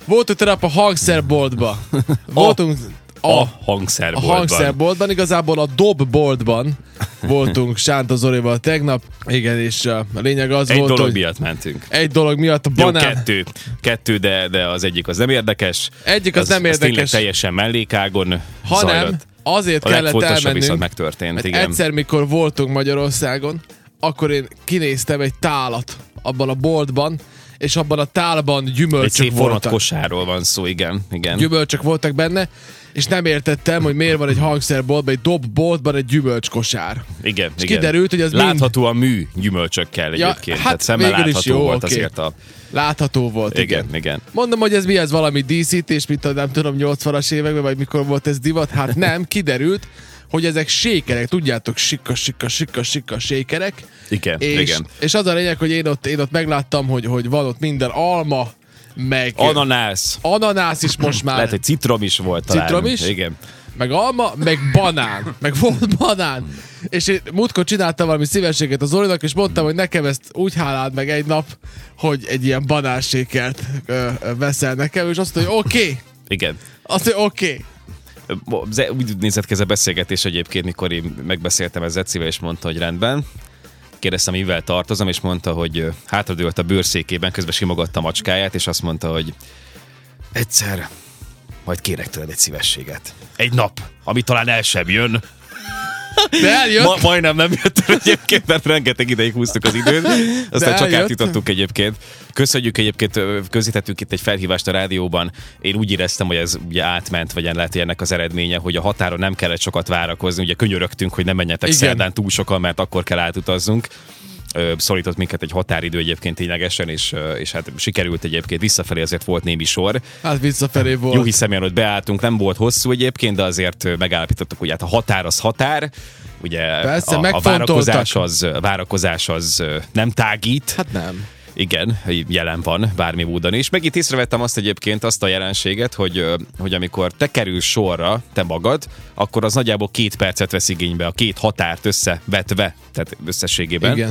Voltunk tegnap a hangszerboltba. Voltunk a hangszerboltban. A hangszerboltban, igazából a dobboltban voltunk Sánta Zolival tegnap. Igen, és a lényeg az volt, hogy... Egy dolog miatt mentünk. Egy dolog miatt a banán... Jó, kettő, de az egyik az nem érdekes. Egyik az nem érdekes. Tényleg teljesen mellékágon zajlott. Azért a kellett elmennünk, viszont megtörtént, igen. Egyszer, mikor voltunk Magyarországon, akkor én kinéztem egy tálat abban a boltban, és abban a tálban gyümölcsök voltak. Egy kosárról van szó, igen. Gyümölcsök voltak benne, és nem értettem, hogy miért van egy hangszerboltban, egy dobboltban egy gyümölcskosár. Igen, és kiderült, hogy ez láthatóan mű gyümölcsökkel egyébként. Hát tehát szemmel látható jó, volt azért a... Látható volt, igen. Mondom, hogy ez mi, ez valami díszítés, mint a nem tudom, 80-as években, vagy mikor volt ez divat. Hát nem, kiderült, hogy ezek sékerek, tudjátok, sika sékerek. Igen. És az a lényeg, hogy én ott megláttam, hogy van ott minden alma, meg... Ananász is most már. Lehet, hogy citrom is volt talán. Citrom is? Igen. Meg alma, meg banán. Meg volt banán. És én múltkor csináltam valami szívességet az Zolinak, és mondtam, hogy nekem ezt úgy háláld meg egy nap, hogy egy ilyen banánsékert veszel nekem, és azt mondta, hogy oké. Igen. Azt mondja, oké. Úgy nézett ki ez a beszélgetés egyébként, mikor én megbeszéltem ezzel Zecivel, és mondta, hogy rendben. Kérdeztem, mivel tartozom, és mondta, hogy hátradőlt a bőrszékében, közben simogatta a macskáját, és azt mondta, hogy egyszer majd kérek tőled egy szívességet. Egy nap, ami talán el sem jön. De eljött. Majdnem nem jött el egyébként, mert rengeteg ideig húztuk az időt. Aztán csak átjutottuk egyébként. Köszönjük egyébként, közítettünk itt egy felhívást a rádióban. Én úgy éreztem, hogy ez ugye átment, vagy lehet, hogy ennek az eredménye, hogy a határon nem kellett sokat várakozni. Ugye könyörögtünk, hogy nem menjetek szerdán túl sokan, mert akkor kell átutazzunk. Szorított minket egy határidő egyébként ténylegesen, és hát sikerült egyébként, visszafelé azért volt némi sor. Hát visszafelé volt. Jó hiszeműen ott beálltunk, nem volt hosszú egyébként, de azért megállapítottuk, hogy hát a határ az határ, ugye persze, a várakozás az nem tágít. Hát nem. Igen, jelen van bármi módon is. Meg itt észrevettem azt a jelenséget, hogy amikor te kerülsz sorra, te magad, akkor az nagyjából 2 percet vesz igénybe a 2 határt összevetve, tehát összességében. Igen.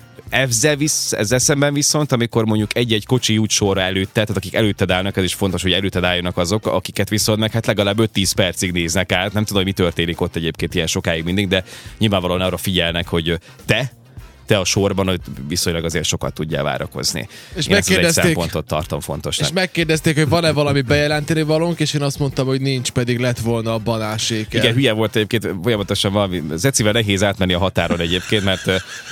Ezzel szemben viszont, amikor mondjuk egy-egy kocsi jut sorra előtte, tehát akik előtted állnak, ez is fontos, hogy előtted álljanak azok, akiket viszont meg hát legalább 5-10 percig néznek át. Nem tudom, hogy mi történik ott egyébként ilyen sokáig mindig, de nyilvánvalóan arra figyelnek, hogy te a sorban, hogy viszonylag azért sokat tudjál várakozni. És én ezt egy szempontot tartom fontosnak. És megkérdezték, hogy van-e valami bejelenteni valónk, és én azt mondtam, hogy nincs, pedig lett volna a banánséker. Igen, hülye volt egyébként, folyamatosan valami. Zecivel nehéz átmenni a határon egyébként, mert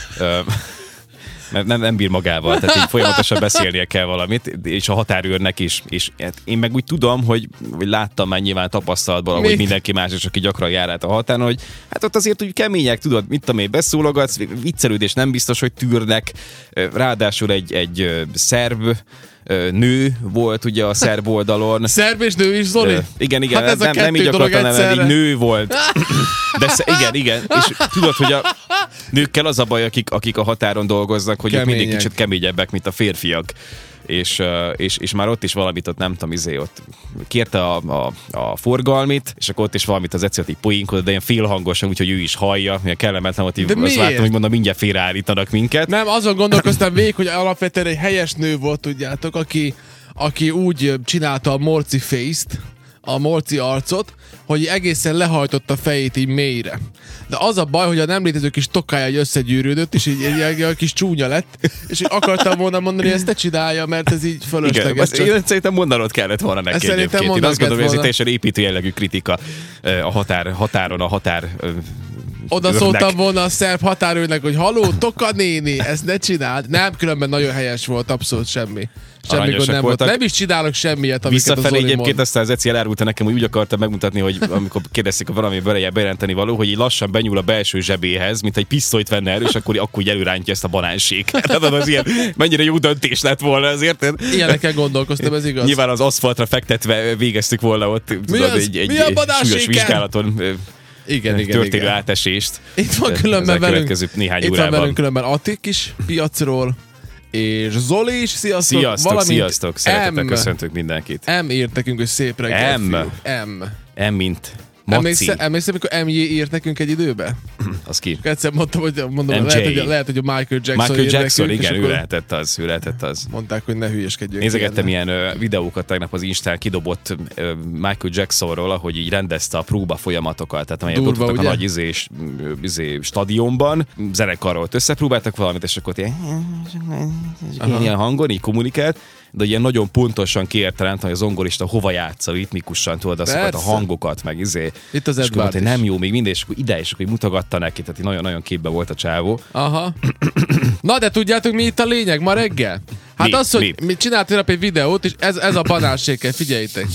nem bír magával, tehát így folyamatosan beszélnie kell valamit, és a határőrnek is. És én meg úgy tudom, hogy láttam már nyilván tapasztalatban, ahogy mindenki más is, aki gyakran jár át a határon, hogy hát ott azért úgy kemények, tudod, mit tudom én, beszólogatsz, viccelődés nem biztos, hogy tűrnek, ráadásul egy szerb nő volt ugye a szerb oldalon. Szerb és nő is, Zoli? Igen, hát nem így akartam nevelni, nő volt. De igen. És tudod, hogy a nőkkel az a baj, akik a határon dolgoznak, hogy ők mindig kicsit keményebbek, mint a férfiak. És már ott is valamit ott nem tudom, ott kérte a forgalmit, és akkor ott is valamit az Eci így poénkodott, de ilyen félhangosan, úgyhogy ő is hallja, milyen kellemetlen, hogy azt vártam, hogy mondom, mindjárt félreállítanak minket. Nem, azon gondolkoztam végig, hogy alapvetően egy helyes nő volt, tudjátok, aki úgy csinálta a morci face-t, a morci arcot, hogy egészen lehajtott a fejét így mélyre. De az a baj, hogy a nem létező kis tokája egy összegyűrűdött, és így egy kis csúnya lett, és így akartam volna mondani, hogy ezt ne csinálja, mert ez így fölösleges. Igen, én szerintem mondanod kellett volna neki egyébként. Én azt gondolom, hogy ez egy teljesen építő jellegű kritika a határon, a határ... Oda szóltam volna a szerb határőrnek, hogy haló, Toka néni, ezt ne csináld. Nem, különben nagyon helyes volt, abszolút semmi. Semmi gond nem volt. Nem is csinálok semmiet, amiket a Zoli egyébként mond. aztán az Eci elárulta nekem, hogy úgy akarta megmutatni, hogy amikor kérdezték, hogy valami bejelenteni való, hogy így lassan benyúl a belső zsebéhez, mint egy pisztolyt venne elő, és akkor úgy előrántja ezt a banánséket. Tehát az ilyen, mennyire jó döntés lett volna, azért. Ilyeneken gondolkoztam, ez igaz. Nyilván az aszfaltra fektetve végeztük volna ott egy súlyos vizsgálaton. Igen. Történő átesést. Itt van különben velünk különben Attik is piacról, és Zoli is, sziasztok. Sziasztok, szeretettel köszöntök mindenkit. M írt nekünk, hogy szép reggel. M mint Maci. Emlékszel, amikor MJ írt nekünk egy időbe? Az ki? Egyszer mondtam, lehet, hogy a Michael Jackson Michael Jackson, nekünk, igen, ő lehetett az. Mondták, hogy ne hülyeskedjünk. Nézegettem ilyen videókat tegnap az Instán kidobott Michael Jacksonról, ahogy így rendezte a próba folyamatoatokat, tehát amelyek ott voltak a nagy stadionban, zenekarról összepróbáltak valamit, és akkor ilyen hangon, így kommunikált, de ilyen nagyon pontosan kiértelent, hogy a zongorista hova játsza ritmikusan, tudod, azokat a hangokat, meg Itt az Edward is. Nem jó még minden, és akkor ide, és akkor mutogatta neki, tehát nagyon-nagyon képbe volt a csávó. Aha. Na, de tudjátok, mi itt a lényeg ma reggel? Hát hogy mi csináltunk egy videót, és ez a banánsékkel, figyeljétek.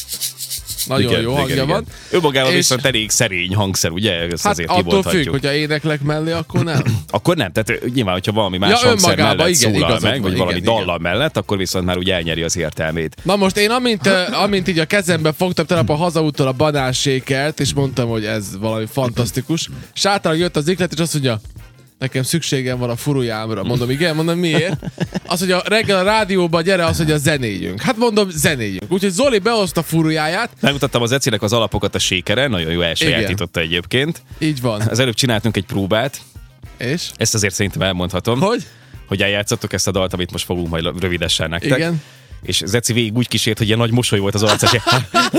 Nagyon jó hangja van. Ő magában viszont elég szerény hangszer, ugye? Ezt hát azért attól függ, hogyha éneklek mellé, akkor nem. Akkor nem, tehát nyilván, hogyha valami más hangszer mellett szólal meg, vagy valami dallal mellett, akkor viszont már úgy elnyeri az értelmét. Na most én amint így a kezembe fogtam tegnap a hazaúttól a banánsékelt, és mondtam, hogy ez valami fantasztikus. Sátára jött az iklet, és azt mondja, nekem szükségem van a furujámra. Mondom, igen, mondom, miért? Az, hogy a reggel a rádióba gyere, az, hogy a zenéljünk. Hát mondom, zenéljünk. Úgyhogy Zoli behozta furujáját. Megmutattam az Ecinek az alapokat a sékeren, nagyon jó elsajátította egyébként. Így van. Az előbb csináltunk egy próbát. És? Ezt azért szerintem elmondhatom. Hogy eljátszottuk ezt a dalt, amit most fogunk majd rövidesen nektek. Igen. És Zeci végig úgy kísért, hogy ilyen nagy mosoly volt az arcán, és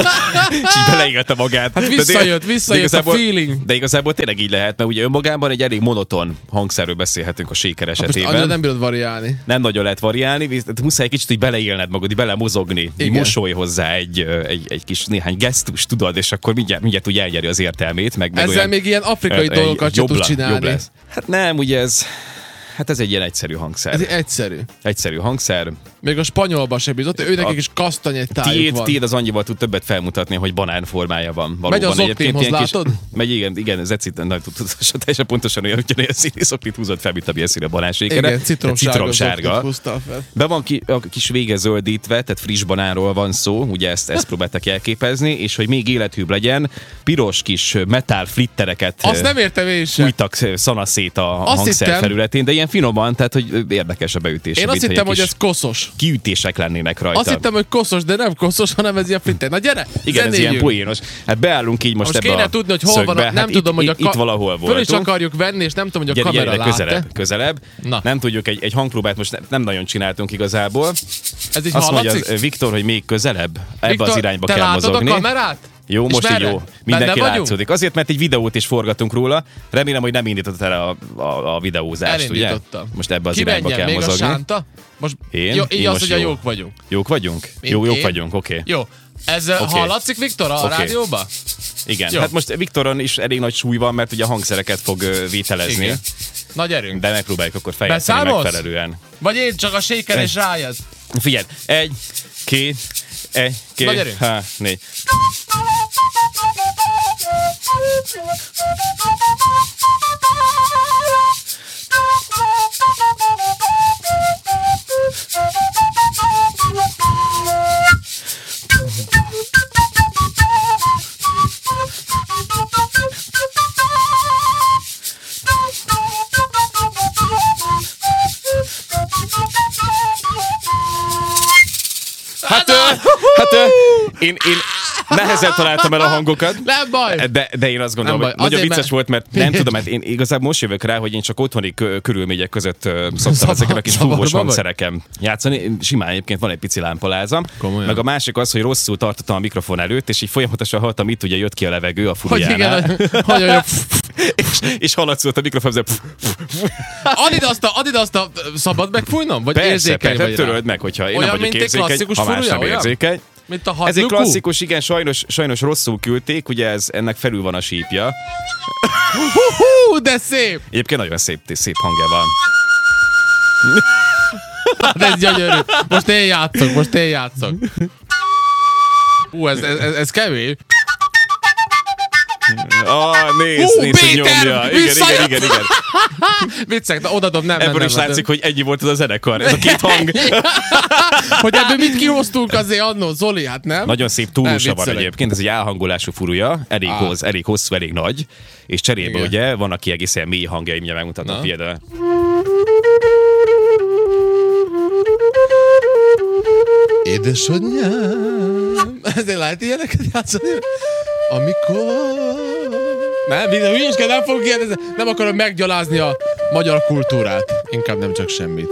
így beleélte magát. Hát visszajött a feeling. De igazából tényleg így lehet, mert ugye önmagában egy elég monoton hangszerről beszélhetünk a séker esetében. Most nem bírod variálni. Nem nagyon lehet variálni, muszáj egy kicsit így beleélned magad, így belemozogni, így mosolj hozzá egy kis néhány gesztus, tudod, és akkor mindjárt úgy elnyeri az értelmét. Meg ezzel olyan, még ilyen afrikai dolgokat sem tudsz csinálni. Hát nem, ugye ez... Hát ez egy ilyen egyszerű hangszer. Ez egyszerű. Egyszerű hangszer. Még a spanyolban sem bizott, ő nekik is kasztanyettájuk van. Tiéd az annyival tud többet felmutatni, hogy banán formája van. Megy az oktémhoz, látod? Megy, igen, ez teljesen pontosan olyan színi szoktit húzott fel, mint amilyen szín a banánsékere. Igen, citromsárga. Be van a kis vége zöldítve, tehát friss banánról van szó, ugye ezt próbáltak elképezni, és hogy még élethűbb legyen, piros kis metál flittereket azt nem értem én sem. Fújtak szanaszét a hangszer felületén, de ilyen finoman, tehát hogy érdekes a beütés. Én azt hittem, hogy ez koszos. Kiütések lennének rajta. Azt hittem, hogy koszos, de nem koszos, hanem ez ilyen flitter. Na gyere, igen, ez ilyen poénos. Hát beállunk így most ebbe kéne tudni, hogy hol van, nem hát tudom, hogy itt valahol voltunk. Föl is akarjuk venni, és nem tudom, hogy a kamera lát-e. Közelebb. Na. Nem tudjuk, egy hangpróbát most nem nagyon csináltunk igazából. Ez így azt mondja Viktor, hogy még közelebb. Ebbe az irányba kell mozogni. Te látod a kamerát? Jó, most így jó. Mindenki látszódik. Azért, mert egy videót is forgatunk róla. Remélem, hogy nem indítottad el a videózást, ugye? Most ebbe az irányba kell mozogni. Még a Sánta? Most így az, hogy jók vagyunk. Jók vagyunk? Jók vagyunk, oké. Jó. Ez hallatszik, Viktor, a rádióba? Igen. Hát most Viktoron is elég nagy súly van, mert ugye hangszereket fog vételezni. Igen. Nagy erőnk. De megpróbáljuk akkor fejleszteni megfelelően. Vagy én csak a séker és rájad. Figyelj, 1, 2, 3, 4. Én nehezen találtam el a hangokat. Nem baj. De én azt gondolom, hogy nagyon vicces volt, mert nem tudom, mert én igazából most jövök rá, hogy én csak otthoni körülmények között szoktam ezeken a kis fúvós hangszereken játszani. Simán egyébként van egy pici lámpalázam. Komolyan. Meg a másik az, hogy rosszul tartottam a mikrofon előtt, és így folyamatosan hallottam, itt ugye jött ki a levegő a furujánál. És hallatszott a mikrofon. Add azt a szabad megfújnom? Vagy érzékeny vagy rá? Töröld meg, hogyha én nem vagyok érzékeny, ha más nem érzékeny. Mint a ez egy klasszikus, igen, sajnos rosszul küldték, ugye ennek felül van a sípja. De szép! Egyébként nagyon szép hangja van. Hát ez gyönyörű. Most én játszok. Ez kevés. Nézd, hogy nyomja. Igen. Viccek, de odadom, nem. Ebből is látszik, hogy ennyi volt az a zenekar. Ez a két hang. Hogy ebből mit kihoztunk azért annó, Zoli, hát nem? Nagyon szép túlusa van egyébként, ez egy álhangolású furuja, elég hosszú, elég nagy, és cserébe ugye vannak ki egészen mély hangjai, mindjárt megmutatom például. Édesanyám. Ezért lehet ilyeneket játszani? Amikor... Nem fogok kérdezni, nem akarom meggyalázni a magyar kultúrát. Inkább nem csak semmit.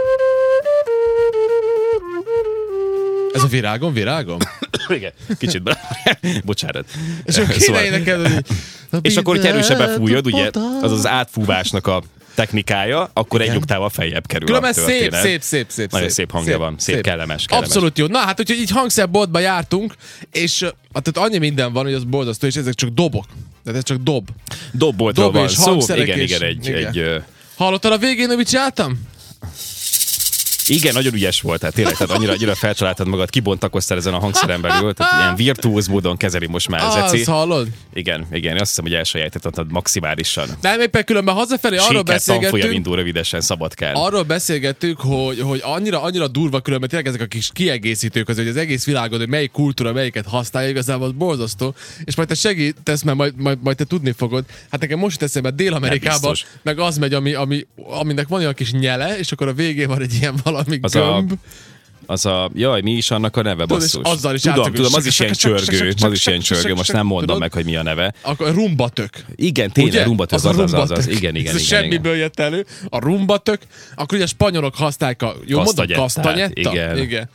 Ez a virágom? Igen, kicsit bocsánat. És akkor kéne énekelni. És akkor, hogy erősebben fújod, ugye, az az átfúvásnak a technikája, akkor egy oktával feljebb kerül. Különben a történet. szép. Nagyon szép hangja van, szép. Kellemes. Abszolút jó. Na hát, úgyhogy így hangszerboltba jártunk, és tehát annyi minden van, hogy az borzasztó, és ezek csak dobok. Tehát ez csak dob. Dobboltról van szó. Igen, igen. egy Hallottad a végén, hogy mit csináltam? Igen, nagyon ügyes volt, tehát tényleg, tehát annyira felcsaláltad magad, kibontakoztál ezen a hangszeren belül, tehát ilyen virtuóz módon kezeli most már Zeci. Azt hallod? Igen, azt hiszem, hogy elsajátítottad maximálisan. Nem, éppen különben hazafelé arról beszélgettünk. Tanfolyam indul rövidesen, szabad kell. Arról beszélgettünk, hogy annyira durva különben tényleg ezek a kis kiegészítők, hogy az egész világon, hogy melyik kultúra melyiket használja, igazából borzasztó. És majd te segítesz, mert majd te tudni fogod. Hát nekem most teszem, mert Dél-Amerikában meg az megy, aminek van olyan kis nyele, és akkor a végén van egy ilyen valami gömb. Jaj, mi is annak a neve, basszus? Azzal is tudom, az is ilyen csörgő, most nem mondom meg, hogy mi a neve. Akkor rumbatök. Igen, tényleg rumbatök, az. Igen. Ez semmiből jött elő. A rumbatök, akkor ugye a spanyolok használják a, jó mondom, kasztanyetta? Igen.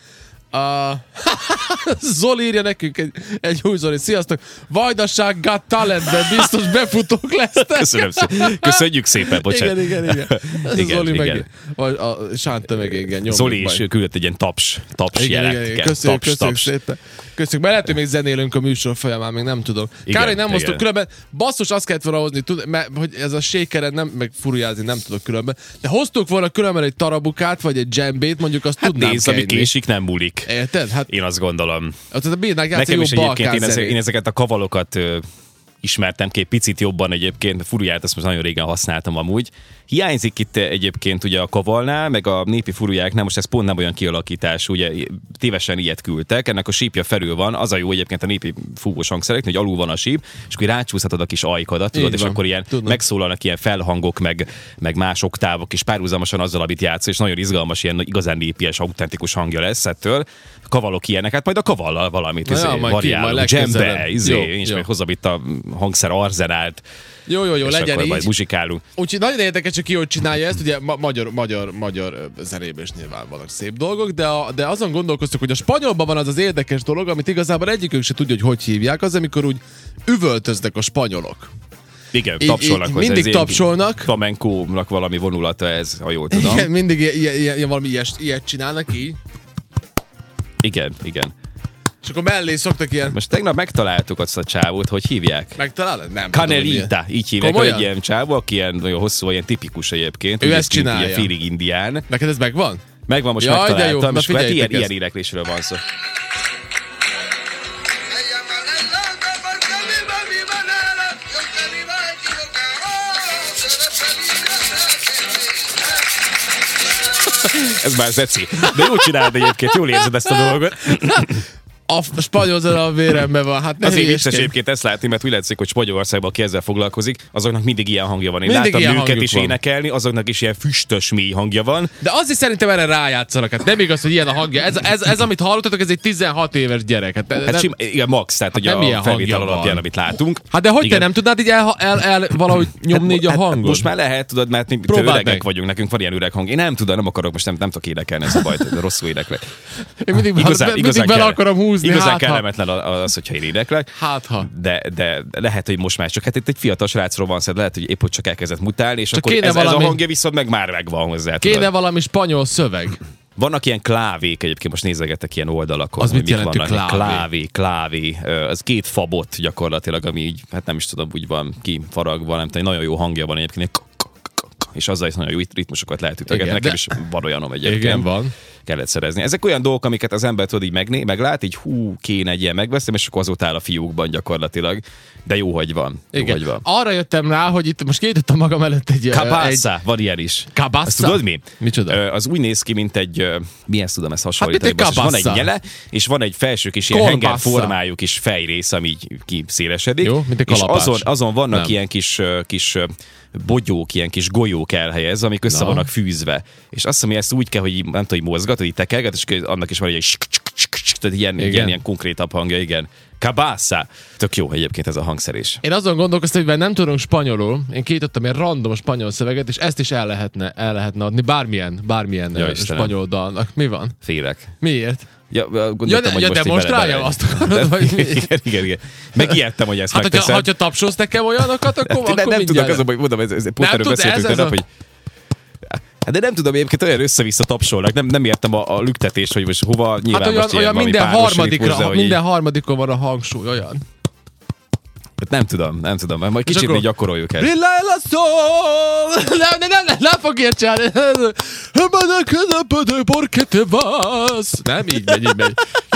Zoli írja nekünk egy új Zoli. Sziasztok! Vajdaság Got Talentben biztos befutók lesznek. Köszönöm szépen. Köszönjük szépen, bocsánat. Igen. Ez igen, Zoli igen. Meg, vagy a Sánta meg igen. Zoli is küldött egy ilyen taps jelet. Köszönjük szépen. Köszönjük, mert lehet, hogy még zenélünk a műsor folyamán, még nem tudom. Kár, hogy nem hoztuk különben. Basszus, azt kellett volna hozni, mert hogy ez a shakeren nem, meg furujázni nem tudok különben. De hoztuk volna különben egy tarabukát, vagy egy djembét, mondjuk azt tudnám nézd, ami késik, nem múlik. Érted? Hát én azt gondolom. Nekem is egyébként én ezeket a kavalokat ismertem ki egy picit jobban egyébként, furuját azt most nagyon régen használtam amúgy. Hiányzik itt egyébként ugye a kavalnál, meg a népi furujáknál, most ez pont nem olyan kialakítás, ugye tévesen ilyet küldtek, ennek a sípja felül van, az a jó egyébként a népi fúvós hangszereknél, hogy alul van a síp, és akkor rácsúszhatod a kis ajkadat, tudod, és akkor ilyen megszólalnak ilyen felhangok, meg más oktávok, és párhuzamosan azzal, amit játsz, és nagyon izgalmas, ilyen igazán népies, autentikus hangja lesz ettől. Kavalok ilyenek, hát majd a kavallal valamit variálunk, djembe, én is meg hozom itt a hangszer arzenált. Jó, legyen így. Majd muzsikálunk. Úgyhogy nagyon érdekes, hogy ki hogy csinálja ezt, ugye magyar zenében is nyilván vannak szép dolgok, de azon gondolkoztuk, hogy a spanyolban van az érdekes dolog, amit igazából egyikük se tudja, hogy hívják, az, amikor úgy üvöltöznek a spanyolok. Igen, tapsolnak hozzá. Mindig tapsolnak. Flamencónak valami vonulata ez, ha jól tudom. Igen, mindig valami ilyet csinálnak így. Igen. És akkor mellé szoktak ilyen... Most tegnap megtaláltuk azt a csávót, hogy hívják. Megtalálod? Nem. Canelita, így hívják. Egy ilyen csávó, aki ilyen nagyon hosszú, ilyen tipikus egyébként. Ő ezt csinálja. Ilyen félig indián. Neked ez megvan? Megvan, most megtaláltam, és hát ilyen éneklésről van szó. Ez már Zeci. De jól csinálod egyébként, jól érzed ezt a dolgot. A spanyol zene a véremben van. Hát azért vicces egyébként ezt látni, mert úgy látszik, hogy Spanyolországban, aki ezzel foglalkozik, azoknak mindig ilyen hangja van. Én mindig láttam nőket is énekelni, azoknak is ilyen füstös, mély hangja van. De azért szerintem erre rájátszanak. Hát nem igaz, hogy ilyen a hangja. Ez amit hallottatok, ez egy 16 éves gyerek. Igen, max, tehát hogy a felvétel alapján, amit látunk. Hát de hogy te nem tudnád így el valahogy nyomni így a hangot? Most már lehet, tudod, mert mi öregek vagyunk, nekünk van ilyen öreg hang. Én nem tudom, nem akarok, most nem tudok énekelni, ez a baj, rosszul éneklek. Én mindig bele akarom húzni. Igazán kellemetlen az, hogyha én éneklek. Ha. De lehet, hogy most már csak itt egy fiatal srácról van szó, lehet, hogy épp hogy csak elkezdett mutálni, és csak akkor ez a hangja viszont meg már megvan hozzá. Kéne valami spanyol szöveg. Vannak ilyen klávék, egyébként most nézegetek ilyen oldalakon. Az mit jelent, hogy klávé. Az két fabot gyakorlatilag, ami így, hát nem is tudom, úgy van kifaragva, nem tudom, nagyon jó hangja van egyébként. És azzal is nagyon jó ritmusokat lehet ütögetni. Nekem is van olyanom egyébként. Igen, van. Kellett szerezni. Ezek olyan dolgok, amiket az ember tudod így meglát, így kéne egy ilyen megveszem, és akkor azóta áll a fiúkban gyakorlatilag. De jó, hogy van. Igen. Jó, hogy van. Arra jöttem rá, hogy itt most kinyitottam magam előtt egy... Kabassa, van ilyen is. Kabassa? Azt tudod mi? Micsoda? Az úgy néz ki, mint egy... Mihez tudom ezt hasonlítani? Hát van egy nyele, és van egy felső kis ilyen henger formájú kis fejrész, ami így kiszélesedik. Jó, mint egy kalapács. És azon vannak ilyen kis bogyók, ilyen kis golyók elhelyezve, amik össze vannak fűzve. És azt hiszem, hogy ezt úgy kell, hogy nem tudom, hogy mozgat, hogy tekerget, és annak is van egy tehát ilyen konkrétabb hangja, igen. Cabasa. Tök jó egyébként ez a hangszerés. Én azon gondolkoztam, hogy nem tudunk spanyolul, én kiítottam egy random spanyol szöveget, és ezt is el lehetne adni bármilyen spanyol dalnak. Mi van? Félek. Miért? Gondoltam, hogy most demonstrálja azt akarod, vagy igen. Megijedtem, hogy ezt megteszed. Hát, hogyha tapsolsz nekem olyanokat, akkor nem tudok, az, hogy mondom, pont erről beszéltünk tegnap, hogy de nem tudom, egyébként olyan össze-vissza tapsolnak, nem értem a lüktetést, hogy most hova, nyilván hát olyan minden harmadikon van a hangsúly, olyan. Nem tudom, majd kicsit még gyakoroljuk ezt. Nem fog érteni. Nem, így megy.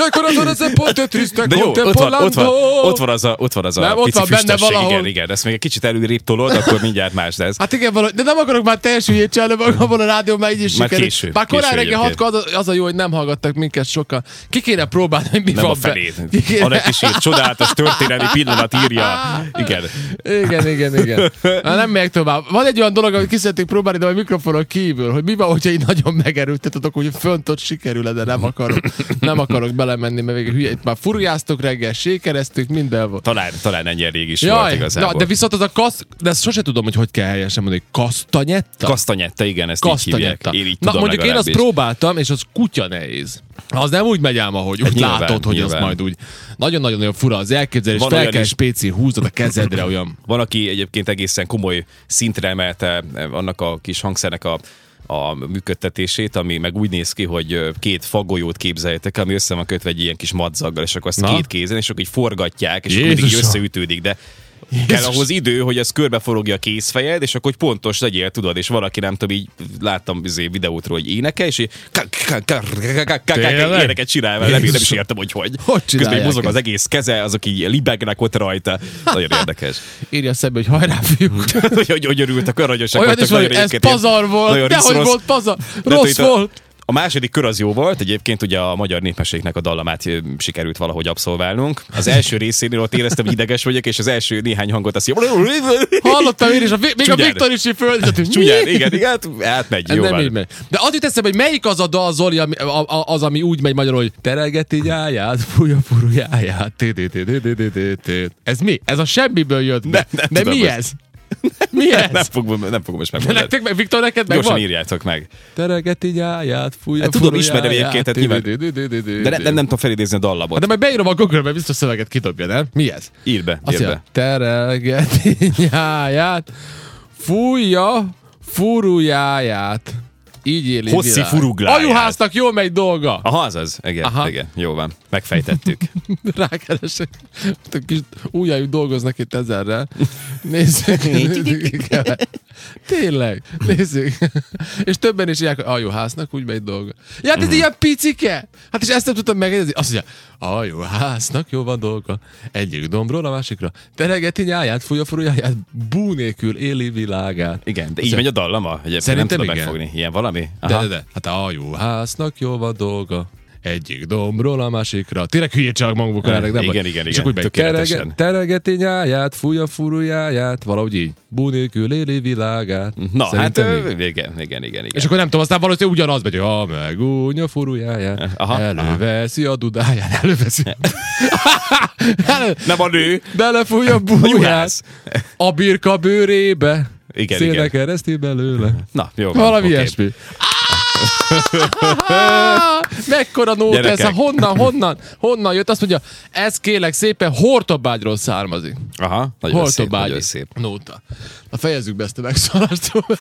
De jó, ott van az a pici füstösség, igen. Ezt még egy kicsit előrébb tolod, akkor mindjárt más lesz. Hát igen, de nem akarok már teljes hülyét csinálni, abban a rádió már így is sikerült. Már korán reggel 6-kor az a jó, hogy nem hallgattak minket sokan. Ki kéne próbálni, hogy mi van be. Nem a felét. Annak is írt, csodálatos történelmi pillanat írja. Igen. Nem megyek tovább. Van egy olyan dolog, amit ki szeretnék próbálni, de a mikrofonon kívül, hogy mi van, hogyha így nagyon megerőltetetek, hogy fönt ott sikerül, de nem akarok belemenni, mert végül hülye. Itt már furujáztok reggel, sékereztük, minden volt. Talán ennyi rég is volt igazából. De viszont az de ezt sose tudom, hogy kell helyesen mondani. Kastanyetta? Kastanyetta, igen, ezt így hívják. Én így tudom, mondjuk én azt próbáltam, és az kutya nehéz. Az nem úgy megy ám, ahogy úgy látod, hogy az majd úgy nagyon-nagyon fura az elképzelés, fel kell spéci húzod a kezedre olyan. Van, aki egyébként egészen komoly szintre emelte annak a kis hangszernek a működtetését, ami meg úgy néz ki, hogy két fagolyót képzeljetek, ami össze van kötve egy ilyen kis madzaggal, és akkor azt két kézen, és akkor így forgatják, és akkor mindig összeütődik, de kell ahhoz idő, hogy ez körbeforogja a kézfejed, és akkor hogy pontos legyél, tudod, és valaki nem tudom, így láttam videótról, hogy énekel, és így éneket csinál, nem is értem, hogy közben mozog az egész keze, azok így libegnek ott rajta. Nagyon érdekes. Írja szembe, hogy hajrá, fiúk. Hogy örültek, aranyosak vagytok. Olyan is, hogy ez pazar volt, dehogy volt pazar, rossz volt. A második kör az jó volt, egyébként ugye a magyar népmeséknek a dallamát sikerült valahogy abszolválnunk. Az első részénél ott éreztem, hogy ideges vagyok, és az első néhány hangot azt hallottam én is, még a Viktor is így föld. Csúnyán, igen, átmegy, jó van. De az jut eszembe, hogy melyik az a dal, Zoli, az, ami úgy megy magyarul, hogy terelgeti nyáját, fújja furujáját. Ez mi? Ez a semmiből jött be. De mi ez? Mi ez? Nem fogom most megmondani. Nektek meg, Viktor, neked meg gyorsan írjátok meg. Terelgeti nyáját, fújja tudom, ismerem egyébként, de nem tudom felidézni a dallabot. De majd beírom a Google-be, biztos szöveget kidobja, nem? Mi ez? Írd be. Terelgeti nyáját, fújja furujáját. Így éli Hosszi furugláját. Ajuháznak jól megy dolga. Aha, azaz. Igen. Jó van. Megfejtettük. Rákeresek. Kis ujjajuk dolgoznak itt ezerrel. Nézzük. Tényleg. Nézzük. És többen is írják, hogy ajuháznak úgy megy dolga. Ja, hát ez ilyen picike. Hát és ezt nem tudtam megegyezni. Azt mondja, ajuháznak jó van dolga. Egyik dombról a másikra. Teregeti nyáját, fújja furujáját, bú nélkül éli világát. Igen, de így megy a dallama. Szerintem nem tudom megfogni. Ilyen valami? De. Hát ajuháznak jó van dolga. Egyik dombról a másikra. Tényleg hülyét csak magukon erre, nem? Igen. És akkor meg teregeti nyáját, fújja furujáját, valahogy így. Bú nélkül éli világát. Na, szerintem hát igen. És akkor nem tudom, aztán valószínűleg ugyanaz megy, hogy ha megúnya furujáját, előveszi a dudáját, nem a nő. Belefújja a búját a birka bőrébe. Igen. Szélnek kereszti belőle. Na, jó van. Valami ilyesmi. Mekkora nóta ez? Honnan jött? Azt mondja, ez kérlek szépen Hortobágyról származik. Aha, nagyon szép. Nóta. Na fejezzük be ezt a megszólást.